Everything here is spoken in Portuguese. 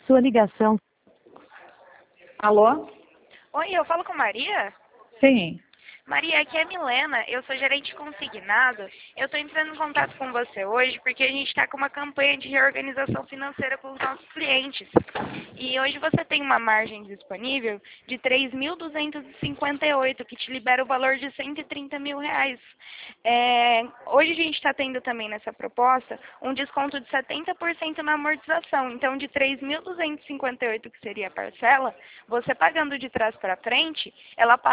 Sua ligação. Alô? Oi, eu falo com Maria? Sim. Maria, aqui é a Milena, eu sou gerente consignado. Eu estou entrando em contato com você hoje porque a gente está com uma campanha de reorganização financeira com os nossos clientes. E hoje você tem uma margem disponível de 3.258, que te libera o valor de R$ 130 mil. Hoje a gente está tendo também nessa proposta um desconto de 70% na amortização. Então, de 3.258, que seria a parcela, você pagando de trás para frente, ela